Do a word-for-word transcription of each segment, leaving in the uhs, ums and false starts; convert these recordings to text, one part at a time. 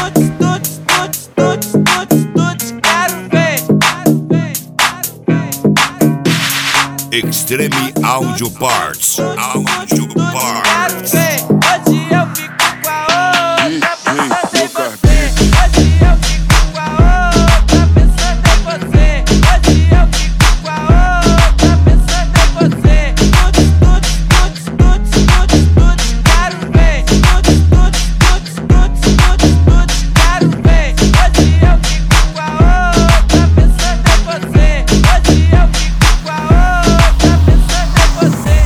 Extreme Audio Parts. Audio Parts. Hoje eu fico com a outra pensando em você. Hoje eu fico com a outra pensando em você. Hoje eu fico com a outra pensando em você. Tuts, tuts, tuts, tuts, tuts, tuts, quero ver. Tuts, tuts, tuts, tuts, tuts, tuts, quero ver. Hoje eu fico com a outra pensando em você. Hoje eu fico com a outra pensando em você.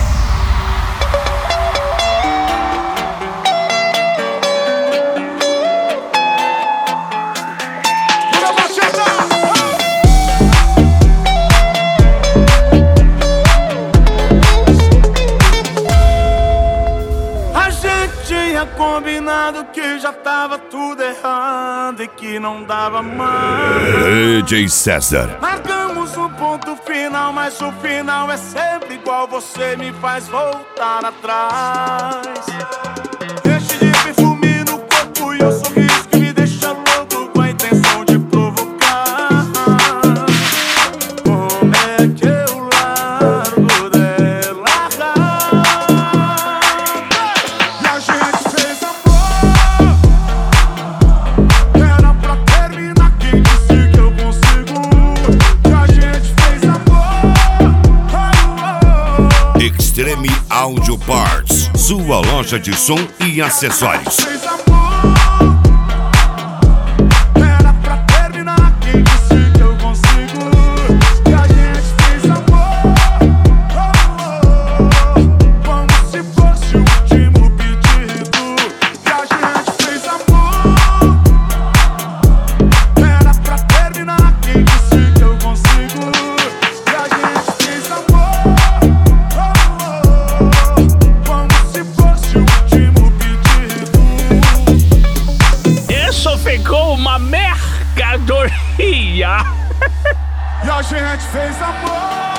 A gente tinha combinado que já tava tudo errado e que não dava mais. D J César. Marcamos um ponto final, mas o final é sempre igual. Você me faz voltar atrás. Deixe de perfume no corpo e o sorriso que me deixa louco com a intenção de provocar. Como é que eu largo dela? E a gente fez amor. Era pra terminar, quem disse que eu consigo? E a gente fez amor. Oh, oh. Extreme Audio Parts. Sua loja de som e acessórios. Fez amor. Era pra terminar, quem disse que eu consigo? E a gente fez amor. Oh, oh. Como se fosse o último pedido. E a gente fez amor. Era pra terminar, quem disse que eu consigo? E a gente fez amor. Oh, oh. Como se fosse o último pedido. Isso ficou uma mercadoria. E a gente fez amor.